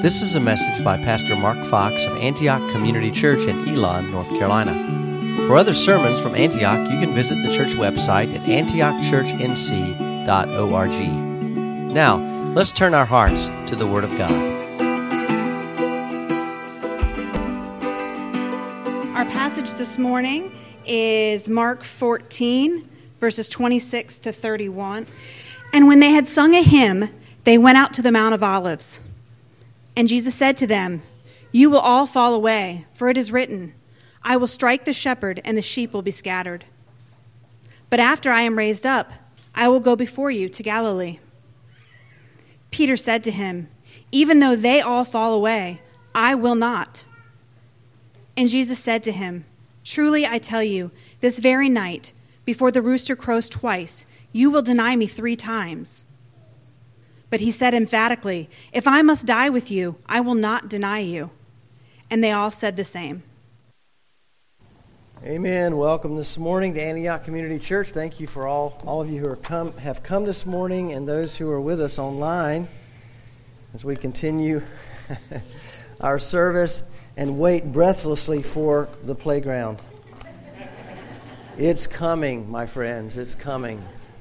This is a message by Pastor Mark Fox of Antioch Community Church in Elon, North Carolina. For other sermons from Antioch, you can visit the church website at antiochchurchnc.org. Now, let's turn our hearts to the Word of God. Our passage this morning is Mark 14, verses 26 to 31. And when they had sung a hymn, they went out to the Mount of Olives. And Jesus said to them, "You will all fall away, for it is written, I will strike the shepherd, and the sheep will be scattered. But after I am raised up, I will go before you to Galilee." Peter said to him, "Even though they all fall away, I will not." And Jesus said to him, "Truly I tell you, this very night, before the rooster crows twice, you will deny me 3 times. But he said emphatically, "If I must die with you, I will not deny you." And they all said the same. Amen. Welcome this morning to Antioch Community Church. Thank you for all of you who have come this morning and those who are with us online as we continue our service and wait breathlessly for the playground. It's coming, my friends. It's coming.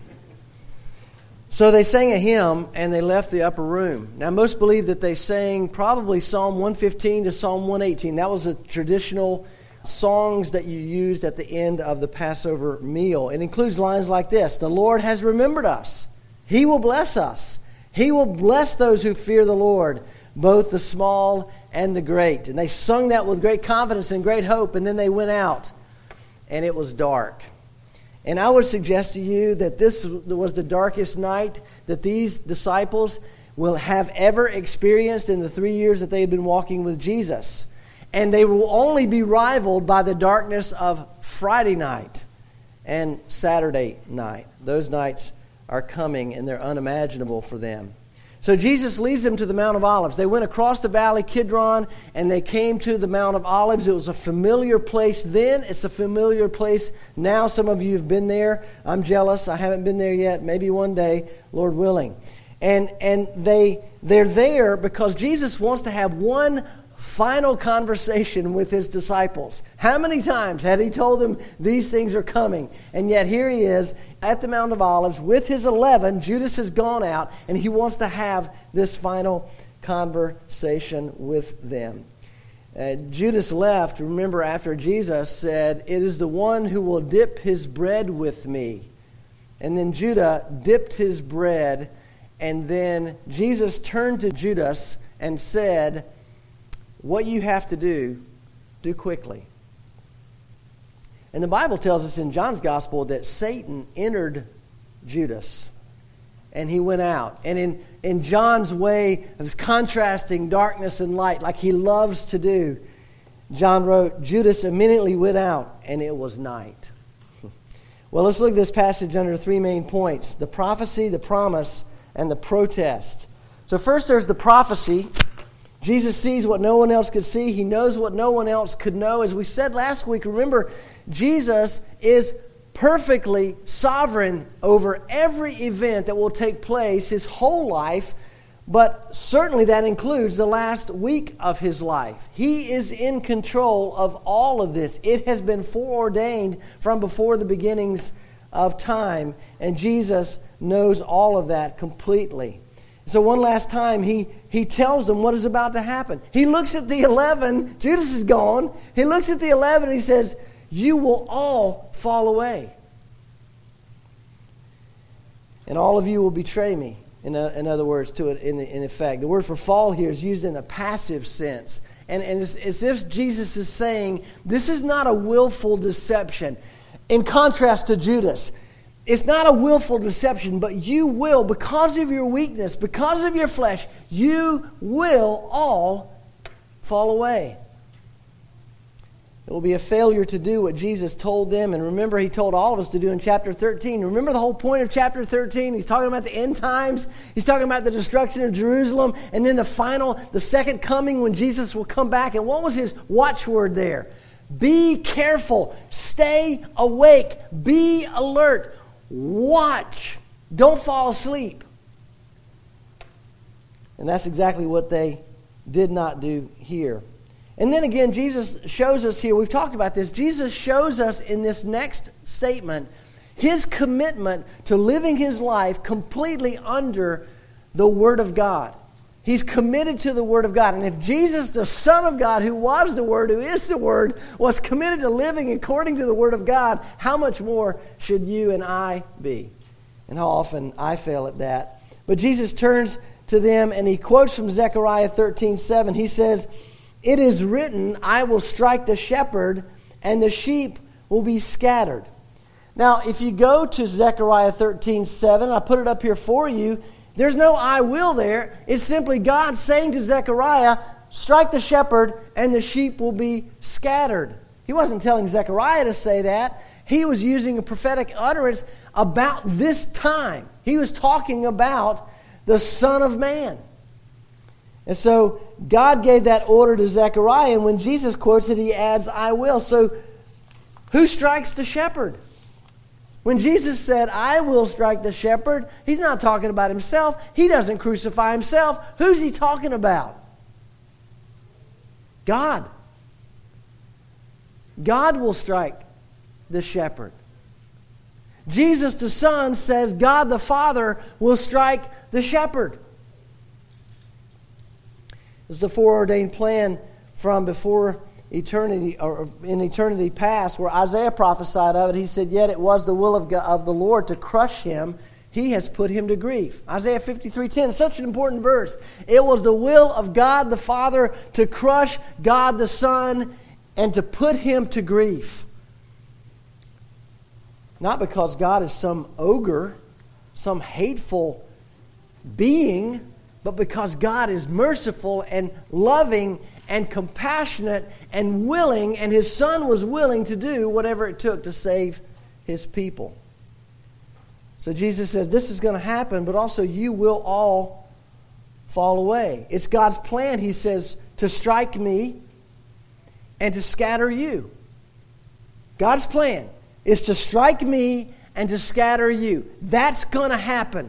So they sang a hymn and they left the upper room. Now most believe that they sang probably Psalm 115 to Psalm 118. That was a traditional songs that you used at the end of the Passover meal. It includes lines like this: "The Lord has remembered us. He will bless us. He will bless those who fear the Lord, both the small and the great." And they sung that with great confidence and great hope, and then they went out and it was dark. And I would suggest to you that this was the darkest night that these disciples will have ever experienced in the 3 years that they had been walking with Jesus. And they will only be rivaled by the darkness of Friday night and Saturday night. Those nights are coming and they're unimaginable for them. So Jesus leads them to the Mount of Olives. They went across the valley Kidron and they came to the Mount of Olives. It was a familiar place then. It's a familiar place now. Some of you have been there. I'm jealous. I haven't been there yet. Maybe one day, Lord willing. And they're there because Jesus wants to have one final conversation with his disciples. How many times had he told them these things are coming? And yet here he is at the Mount of Olives with his 11. Judas has gone out and he wants to have this final conversation with them. Judas left, remember, after Jesus said, "It is the one who will dip his bread with me." And then Judah dipped his bread, and then Jesus turned to Judas and said, "What you have to do quickly." And the Bible tells us in John's Gospel that Satan entered Judas and he went out. And in John's way of contrasting darkness and light like he loves to do, John wrote, "Judas immediately went out and it was night." Well, let's look at this passage under 3 main points: the prophecy, the promise, and the protest. So first there's the prophecy. Jesus sees what no one else could see. He knows what no one else could know. As we said last week, remember, Jesus is perfectly sovereign over every event that will take place his whole life, but certainly that includes the last week of his life. He is in control of all of this. It has been foreordained from before the beginnings of time, and Jesus knows all of that completely. So one last time, he tells them what is about to happen. He looks at the 11. Judas is gone. He looks at the 11 and he says, "You will all fall away. And all of you will betray me." In other words, in effect. The word for fall here is used in a passive sense. And it's as if Jesus is saying, this is not a willful deception. In contrast to Judas, it's not a willful deception, but you will, because of your weakness, because of your flesh, you will all fall away. It will be a failure to do what Jesus told them. And remember, he told all of us to do in chapter 13. Remember the whole point of chapter 13? He's talking about the end times. He's talking about the destruction of Jerusalem. And then the second coming when Jesus will come back. And what was his watchword there? Be careful. Stay awake. Be alert. Watch. Don't fall asleep. And that's exactly what they did not do here. And then again, Jesus shows us here, we've talked about this, Jesus shows us in this next statement His commitment to living His life completely under the Word of God. He's committed to the Word of God. And if Jesus, the Son of God, who was the Word, who is the Word, was committed to living according to the Word of God, how much more should you and I be? And how often I fail at that. But Jesus turns to them and He quotes from Zechariah 13:7. He says, "It is written, I will strike the shepherd, and the sheep will be scattered." Now, if you go to Zechariah 13:7, I put it up here for you, there's no "I will" there. It's simply God saying to Zechariah, strike the shepherd and the sheep will be scattered. He wasn't telling Zechariah to say that. He was using a prophetic utterance about this time. He was talking about the Son of Man. And so God gave that order to Zechariah, and when Jesus quotes it, He adds, "I will." So who strikes the shepherd? When Jesus said, "I will strike the shepherd," He's not talking about Himself. He doesn't crucify Himself. Who's He talking about? God. God will strike the shepherd. Jesus the Son says God the Father will strike the shepherd. It's the foreordained plan from before eternity, or in eternity past, where Isaiah prophesied of it. He said, "Yet it was the will of God, of the Lord to crush him. He has put him to grief." Isaiah 53:10, such an important verse. It was the will of God the Father to crush God the Son and to put Him to grief. Not because God is some ogre, some hateful being, but because God is merciful and loving and compassionate and willing, and His Son was willing to do whatever it took to save His people. So Jesus says, this is going to happen, but also you will all fall away. It's God's plan, He says, to strike me and to scatter you. God's plan is to strike me and to scatter you. That's going to happen.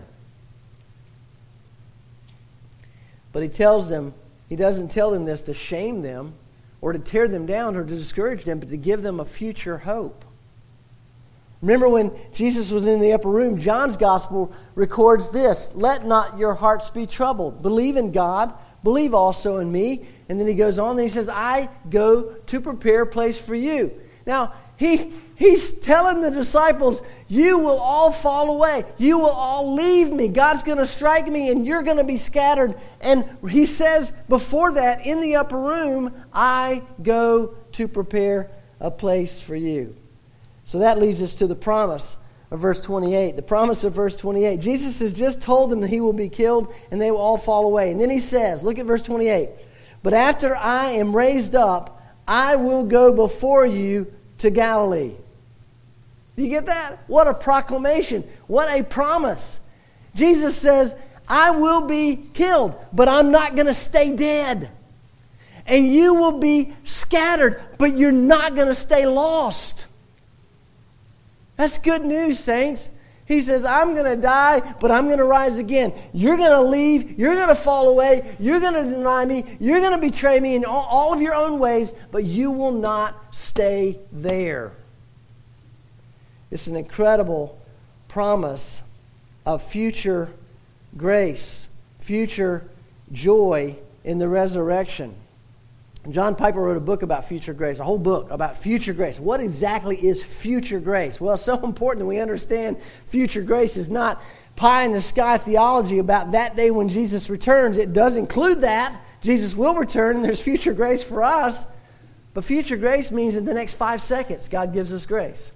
But He tells them, He doesn't tell them this to shame them or to tear them down or to discourage them, but to give them a future hope. Remember when Jesus was in the upper room, John's gospel records this: "Let not your hearts be troubled. Believe in God, believe also in me." And then He goes on and He says, "I go to prepare a place for you." Now, He's telling the disciples, you will all fall away. You will all leave me. God's going to strike me and you're going to be scattered. And He says before that in the upper room, "I go to prepare a place for you." So that leads us to the promise of verse 28. The promise of verse 28. Jesus has just told them that He will be killed and they will all fall away. And then He says, look at verse 28. "But after I am raised up, I will go before you to Galilee." Do you get that? What a proclamation. What a promise. Jesus says, I will be killed, but I'm not going to stay dead. And you will be scattered, but you're not going to stay lost. That's good news, saints. He says, I'm going to die, but I'm going to rise again. You're going to leave. You're going to fall away. You're going to deny me. You're going to betray me in all of your own ways, but you will not stay there. It's an incredible promise of future grace, future joy in the resurrection. John Piper wrote a book about future grace, a whole book about future grace. What exactly is future grace? Well, it's so important that we understand future grace is not pie-in-the-sky theology about that day when Jesus returns. It does include that. Jesus will return and there's future grace for us. But future grace means in the next 5 seconds, God gives us grace.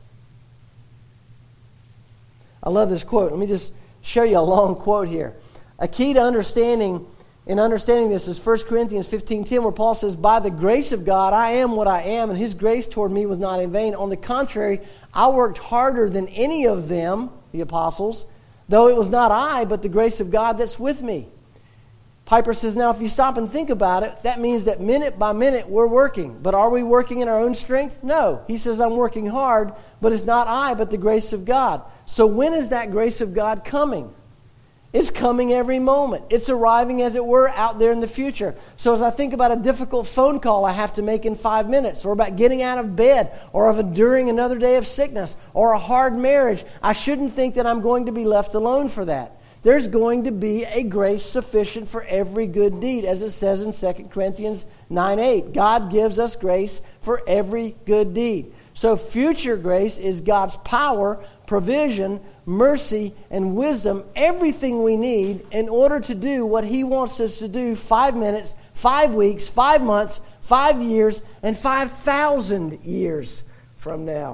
I love this quote. Let me just show you a long quote here. A key to understanding this is 1 Corinthians 15:10, where Paul says, "By the grace of God, I am what I am, and His grace toward me was not in vain. On the contrary, I worked harder than any of them," the apostles, "though it was not I, but the grace of God that's with me." Piper says, now if you stop and think about it, that means that minute by minute we're working. But are we working in our own strength? No. He says, I'm working hard, but it's not I, but the grace of God. So when is that grace of God coming? is coming every moment. It's arriving, as it were, out there in the future. So as I think about a difficult phone call I have to make in 5 minutes, or about getting out of bed, or of enduring another day of sickness, or a hard marriage, I shouldn't think that I'm going to be left alone for that. There's going to be a grace sufficient for every good deed, as it says in 2 Corinthians 9:8. God gives us grace for every good deed. So future grace is God's power, provision, mercy, and wisdom, everything we need in order to do what He wants us to do 5 minutes, 5 weeks, 5 months, 5 years, and 5,000 years from now.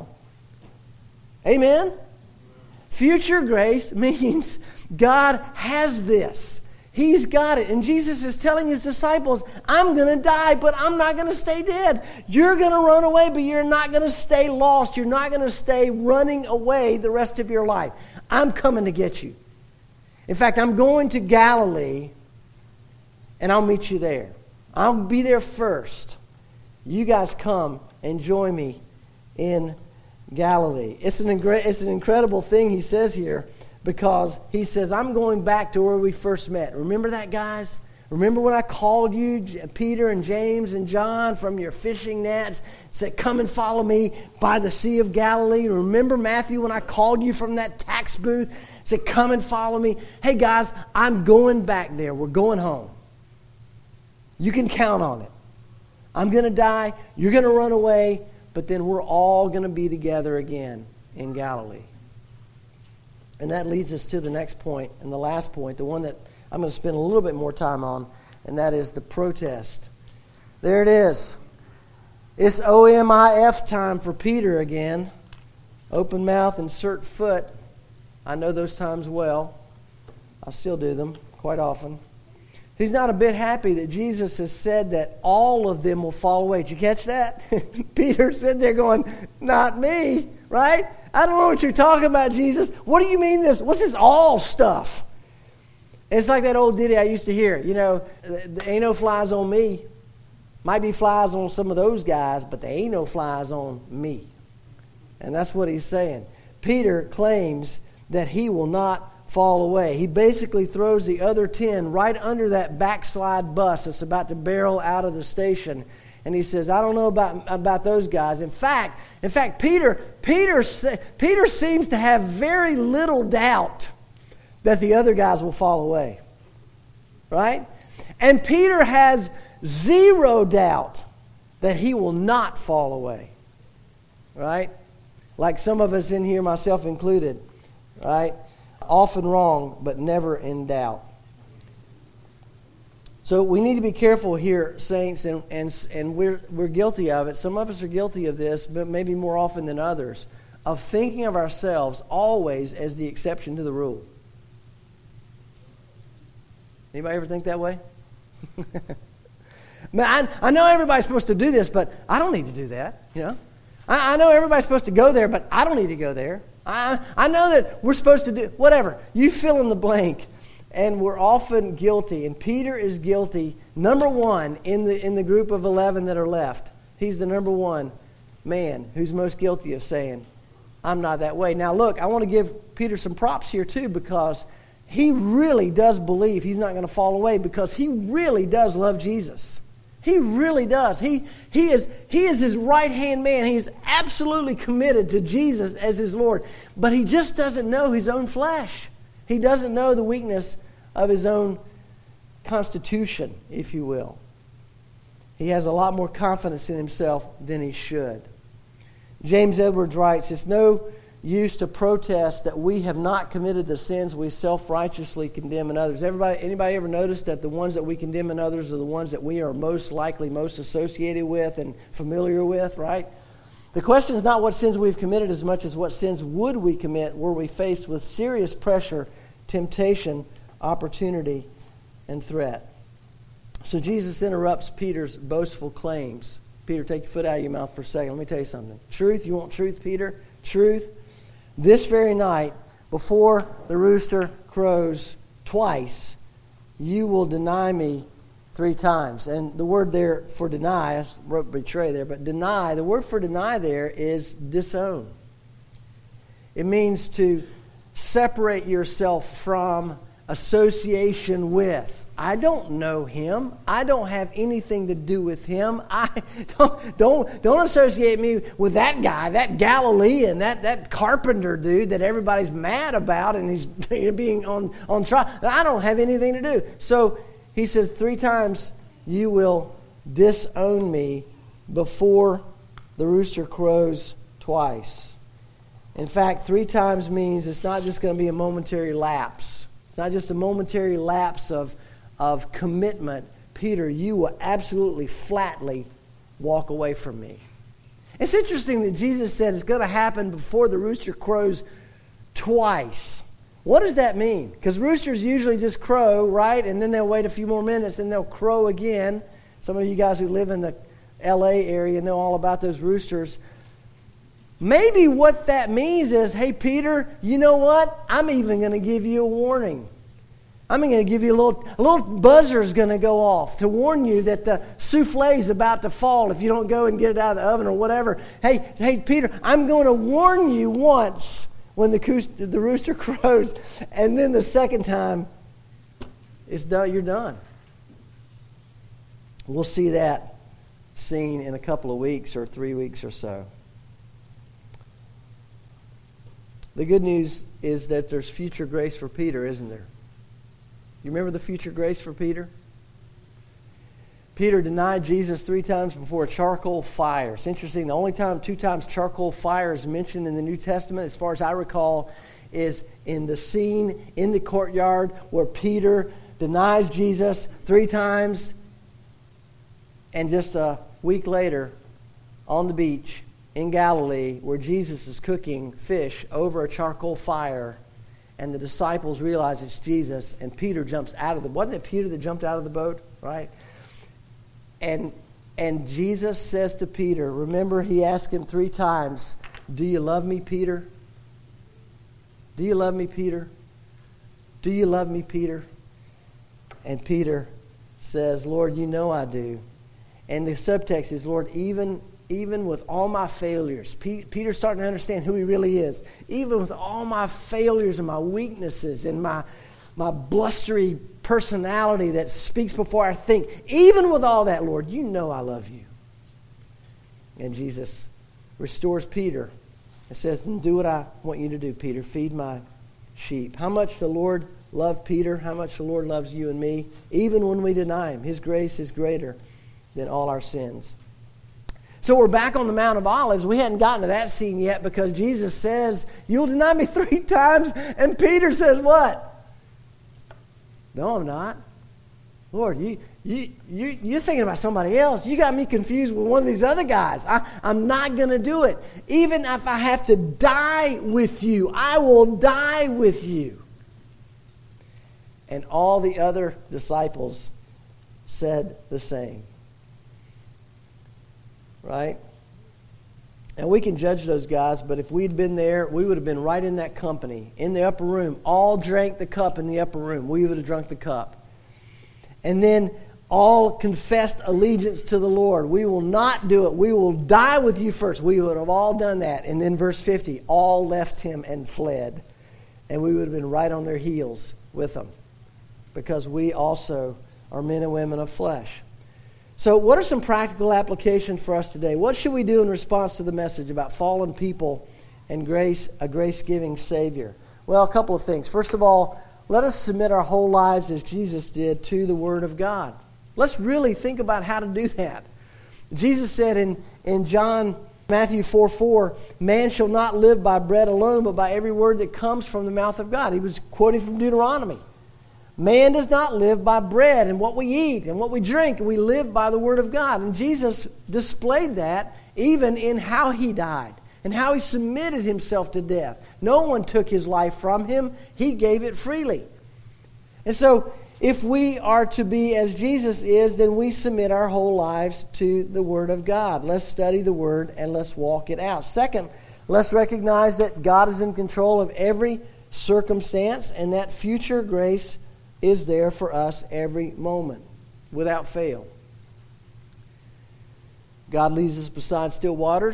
Amen? Future grace means God has this. He's got it. And Jesus is telling His disciples, I'm going to die, but I'm not going to stay dead. You're going to run away, but you're not going to stay lost. You're not going to stay running away the rest of your life. I'm coming to get you. In fact, I'm going to Galilee, and I'll meet you there. I'll be there first. You guys come and join me in Galilee. It's an incredible thing He says here, because He says, I'm going back to where we first met. Remember that, guys? Remember when I called you, Peter and James and John, from your fishing nets, said, come and follow me by the Sea of Galilee? Remember, Matthew, when I called you from that tax booth, said, come and follow me? Hey, guys, I'm going back there. We're going home. You can count on it. I'm going to die. You're going to run away. But then we're all going to be together again in Galilee. And that leads us to the next point, and the last point, the one that I'm going to spend a little bit more time on, and that is the protest. There it is. It's OMIF time for Peter again. Open mouth, insert foot. I know those times well. I still do them quite often. He's not a bit happy that Jesus has said that all of them will fall away. Did you catch that? Peter sitting there going, not me, right? I don't know what you're talking about, Jesus. What do you mean this? What's this all stuff? It's like that old ditty I used to hear. You know, there ain't no flies on me. Might be flies on some of those guys, but there ain't no flies on me. And that's what he's saying. Peter claims that he will not fall away. He basically throws the other 10 right under that backslide bus that's about to barrel out of the station. And he says, I don't know about those guys. In fact, Peter seems to have very little doubt that the other guys will fall away. Right? And Peter has zero doubt that he will not fall away. Right? Like some of us in here, myself included. Right? Often wrong, but never in doubt. So we need to be careful here, saints, and we're guilty of it. Some of us are guilty of this, but maybe more often than others, of thinking of ourselves always as the exception to the rule. Anybody ever think that way? Man, I know everybody's supposed to do this, but I don't need to do that. You know, I know everybody's supposed to go there, but I don't need to go there. I know that we're supposed to do whatever. You fill in the blank. And we're often guilty, and Peter is guilty, number one, in the group of 11 that are left. He's the number one man who's most guilty of saying, I'm not that way. Now look, I want to give Peter some props here too, because he really does believe he's not going to fall away, because he really does love Jesus. He really does. He is his right-hand man. He is absolutely committed to Jesus as his Lord, but he just doesn't know his own flesh. He doesn't know the weakness of his own constitution, if you will. He has a lot more confidence in himself than he should. James Edwards writes, it's no use to protest that we have not committed the sins we self-righteously condemn in others. Anybody ever noticed that the ones that we condemn in others are the ones that we are most likely, most associated with and familiar with, right? The question is not what sins we've committed as much as what sins would we commit were we faced with serious pressure, temptation, opportunity, and threat. So Jesus interrupts Peter's boastful claims. Peter, take your foot out of your mouth for a second. Let me tell you something. Truth, you want truth, Peter? Truth. This very night, before the rooster crows twice, you will deny me 3 times. And the word there for deny, I wrote betray there, but deny, the word for deny there is disown. It means to separate yourself from, association with. I don't know him. I don't have anything to do with him. I don't associate me with that guy, that Galilean, that carpenter dude that everybody's mad about and he's being on trial. I don't have anything to do. So he says 3 times you will disown me before the rooster crows twice. In fact, 3 times means it's not just going to be a momentary lapse. It's not just a momentary lapse of commitment. Peter, you will absolutely flatly walk away from me. It's interesting that Jesus said it's going to happen before the rooster crows twice. What does that mean? Because roosters usually just crow, right? And then they'll wait a few more minutes and they'll crow again. Some of you guys who live in the LA area know all about those roosters. Maybe what that means is, hey, Peter, you know what? I'm even going to give you a warning. I'm going to give you a little buzzer's going to go off to warn you that the souffle is about to fall if you don't go and get it out of the oven or whatever. Hey, Peter, I'm going to warn you once when the rooster crows, and then the second time, it's done. You're done. We'll see that scene in a couple of weeks or 3 weeks or so. The good news is that there's future grace for Peter, isn't there? You remember the future grace for Peter? Peter denied Jesus 3 times before a charcoal fire. It's interesting, the only time 2 times charcoal fire is mentioned in the New Testament, as far as I recall, is in the scene in the courtyard where Peter denies Jesus 3 times, and just a week later, on the beach in Galilee, where Jesus is cooking fish over a charcoal fire, and the disciples realize it's Jesus, and Peter jumps out of the... Wasn't it Peter that jumped out of the boat, right? And Jesus says to Peter, remember he asked him 3 times, do you love me, Peter? Do you love me, Peter? Do you love me, Peter? And Peter says, Lord, you know I do. And the subtext is, Lord, even with all my failures, Peter's starting to understand who he really is. Even with all my failures and my weaknesses and my blustery personality that speaks before I think, even with all that, Lord, you know I love you. And Jesus restores Peter and says, do what I want you to do, Peter. Feed my sheep. How much the Lord loved Peter, how much the Lord loves you and me, even when we deny him. His grace is greater than all our sins. So we're back on the Mount of Olives. We hadn't gotten to that scene yet because Jesus says, you'll deny me 3 times. And Peter says, what? No, I'm not. Lord, you're thinking about somebody else. You got me confused with one of these other guys. I'm not going to do it. Even if I have to die with you, I will die with you. And all the other disciples said the same. Right? And we can judge those guys, but if we'd been there, we would have been right in that company, in the upper room. All drank the cup in the upper room. We would have drunk the cup. And then all confessed allegiance to the Lord. We will not do it. We will die with you first. We would have all done that. And then verse 50, all left him and fled. And we would have been right on their heels with them, because we also are men and women of flesh. So what are some practical applications for us today? What should we do in response to the message about fallen people and grace, a grace-giving Savior? Well, a couple of things. First of all, let us submit our whole lives as Jesus did to the Word of God. Let's really think about how to do that. Jesus said in Matthew 4:4, man shall not live by bread alone, but by every word that comes from the mouth of God. He was quoting from Deuteronomy. Man does not live by bread and what we eat and what we drink. We live by the Word of God. And Jesus displayed that even in how he died and how he submitted himself to death. No one took his life from him. He gave it freely. And so if we are to be as Jesus is, then we submit our whole lives to the Word of God. Let's study the Word and let's walk it out. Second, let's recognize that God is in control of every circumstance and that future grace is there for us every moment, without fail. God leads us beside still waters.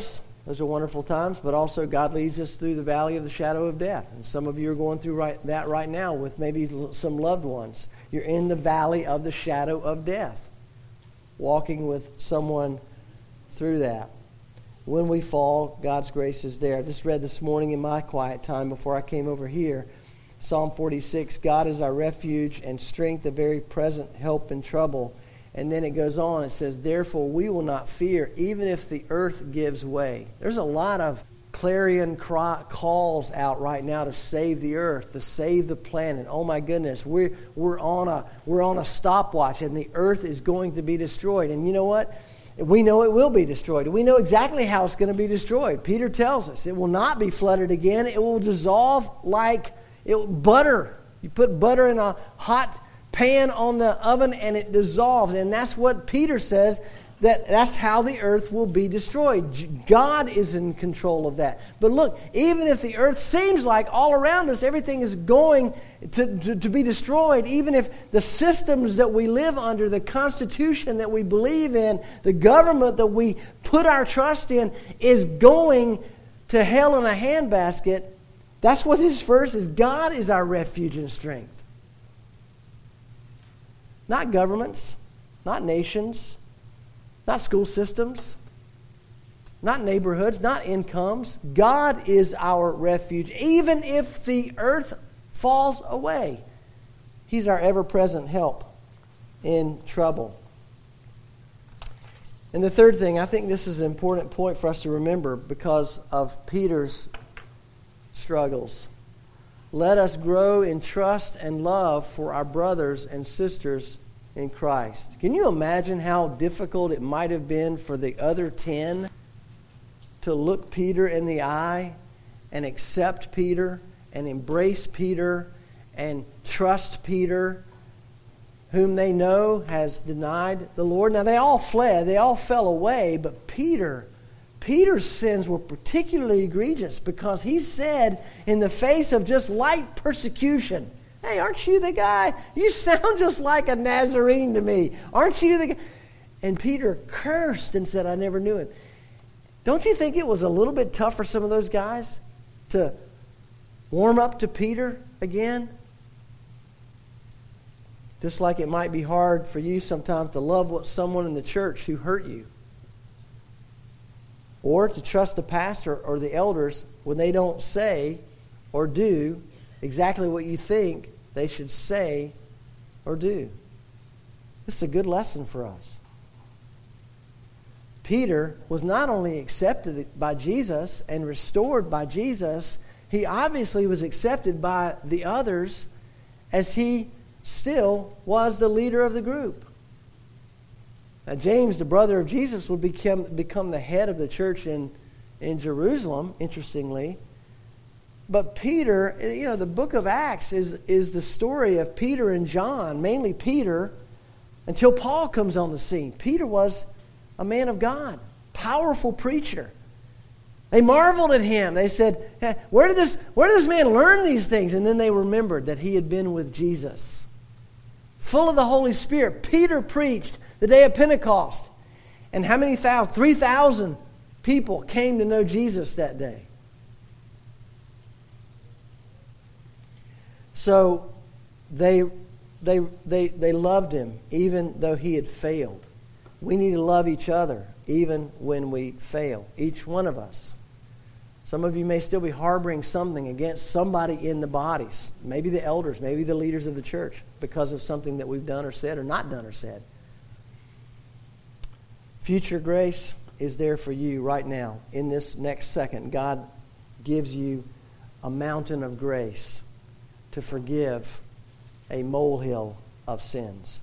Those are wonderful times, but also God leads us through the valley of the shadow of death. And some of you are going through that right now with maybe some loved ones. You're in the valley of the shadow of death, walking with someone through that. When we fall, God's grace is there. I just read this morning in my quiet time before I came over here, Psalm 46, God is our refuge and strength, a very present help in trouble. And then it goes on, it says, therefore we will not fear, even if the earth gives way. There's a lot of clarion calls out right now to save the earth, to save the planet. Oh my goodness, we're on a stopwatch, and the earth is going to be destroyed. And you know what? We know it will be destroyed. We know exactly how it's going to be destroyed. Peter tells us it will not be flooded again. It will dissolve like butter. You put butter in a hot pan on the oven and it dissolves. And that's what Peter says, that's how the earth will be destroyed. God is in control of that. But look, even if the earth seems like all around us everything is going to be destroyed, even if the systems that we live under, the Constitution that we believe in, the government that we put our trust in is going to hell in a handbasket, that's what his verse is. God is our refuge and strength. Not governments, not nations, not school systems, not neighborhoods, not incomes. God is our refuge. Even if the earth falls away, he's our ever-present help in trouble. And the third thing, I think this is an important point for us to remember because of Peter's struggles. Let us grow in trust and love for our brothers and sisters in Christ. Can you imagine how difficult it might have been for the other 10 to look Peter in the eye and accept Peter and embrace Peter and trust Peter, whom they know has denied the Lord? Now they all fled, they all fell away, but Peter's sins were particularly egregious because he said in the face of just light persecution, hey, aren't you the guy? You sound just like a Nazarene to me. Aren't you the guy? And Peter cursed and said, I never knew him. Don't you think it was a little bit tough for some of those guys to warm up to Peter again? Just like it might be hard for you sometimes to love someone in the church who hurt you. Or to trust the pastor or the elders when they don't say or do exactly what you think they should say or do. This is a good lesson for us. Peter was not only accepted by Jesus and restored by Jesus, he obviously was accepted by the others as he still was the leader of the group. Now, James, the brother of Jesus, would become the head of the church in Jerusalem, interestingly. But Peter, the book of Acts is the story of Peter and John, mainly Peter, until Paul comes on the scene. Peter was a man of God, powerful preacher. They marveled at him. They said, hey, where did this man learn these things? And then they remembered that he had been with Jesus. Full of the Holy Spirit, Peter preached the day of Pentecost. And how many thousand? 3,000 people came to know Jesus that day. So they loved him even though he had failed. We need to love each other even when we fail. Each one of us. Some of you may still be harboring something against somebody in the bodies. Maybe the elders, maybe the leaders of the church because of something that we've done or said or not done or said. Future grace is there for you right now. In this next second, God gives you a mountain of grace to forgive a molehill of sins.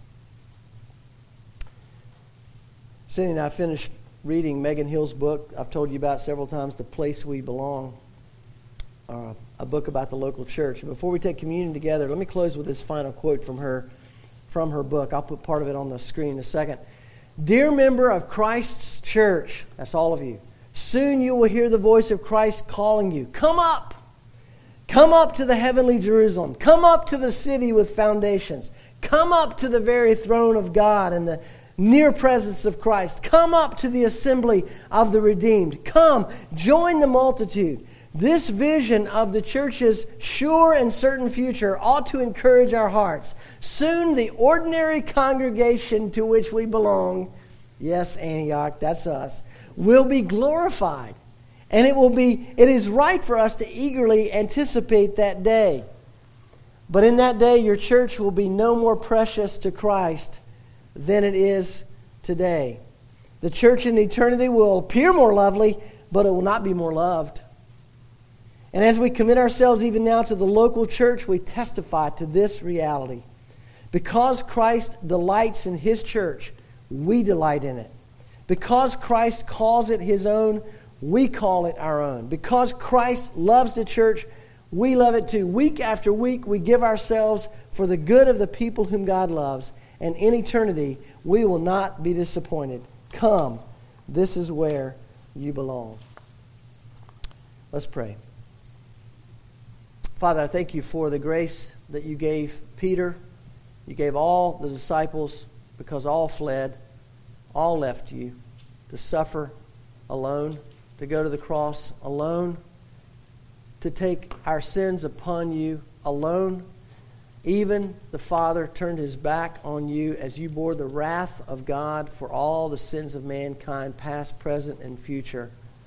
Cindy and I finished reading Megan Hill's book I've told you about several times, The Place We Belong, a book about the local church. And before we take communion together, let me close with this final quote from her book. I'll put part of it on the screen in a second. Dear member of Christ's church, that's all of you, soon you will hear the voice of Christ calling you. Come up! Come up to the heavenly Jerusalem. Come up to the city with foundations. Come up to the very throne of God and the near presence of Christ. Come up to the assembly of the redeemed. Come, join the multitude. This vision of the church's sure and certain future ought to encourage our hearts. Soon the ordinary congregation to which we belong, yes, Antioch, that's us, will be glorified. And it is right for us to eagerly anticipate that day. But in that day, your church will be no more precious to Christ than it is today. The church in eternity will appear more lovely, but it will not be more loved. And as we commit ourselves even now to the local church, we testify to this reality. Because Christ delights in His church, we delight in it. Because Christ calls it His own, we call it our own. Because Christ loves the church, we love it too. Week after week, we give ourselves for the good of the people whom God loves. And in eternity, we will not be disappointed. Come, this is where you belong. Let's pray. Father, I thank you for the grace that you gave Peter. You gave all the disciples because all fled, all left you to suffer alone, to go to the cross alone, to take our sins upon you alone. Even the Father turned His back on you as you bore the wrath of God for all the sins of mankind, past, present, and future.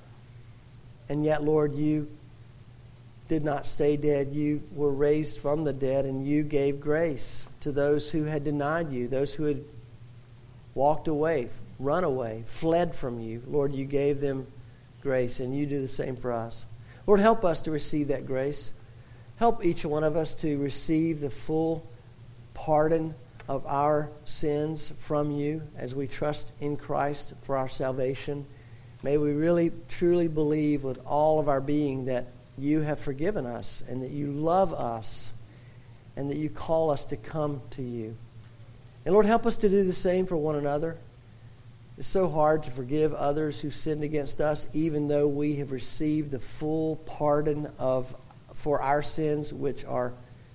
And yet, Lord, you did not stay dead. You were raised from the dead, and you gave grace to those who had denied you, those who had walked away, run away, fled from you. Lord, you gave them grace, and you do the same for us. Lord, help us to receive that grace. Help each one of us to receive the full pardon of our sins from you as we trust in Christ for our salvation. May we really, truly believe with all of our being that you have forgiven us and that you love us and that you call us to come to you. And Lord, help us to do the same for one another. It's so hard to forgive others who sinned against us, even though we have received the full pardon for our sins, which are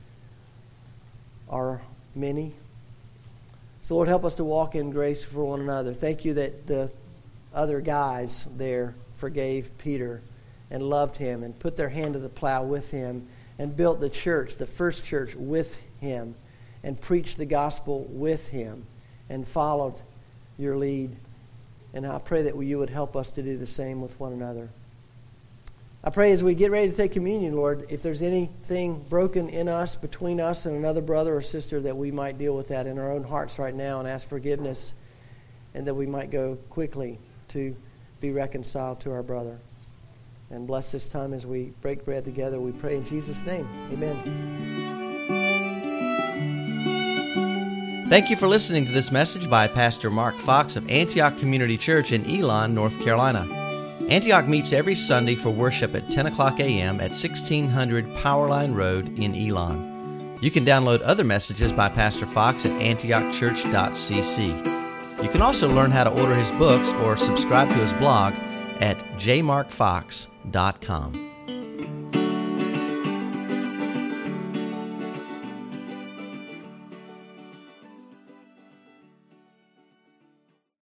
many. So Lord, help us to walk in grace for one another. Thank you that the other guys there forgave Peter and loved him and put their hand to the plow with him and built the church, the first church, with him and preached the gospel with him and followed your lead. And I pray that you would help us to do the same with one another. I pray as we get ready to take communion, Lord, if there's anything broken in us, between us and another brother or sister, that we might deal with that in our own hearts right now and ask forgiveness, and that we might go quickly to be reconciled to our brother. And bless this time as we break bread together. We pray in Jesus' name. Amen. Thank you for listening to this message by Pastor Mark Fox of Antioch Community Church in Elon, North Carolina. Antioch meets every Sunday for worship at 10 o'clock a.m. at 1600 Powerline Road in Elon. You can download other messages by Pastor Fox at antiochchurch.cc. You can also learn how to order his books or subscribe to his blog at jmarkfox.com.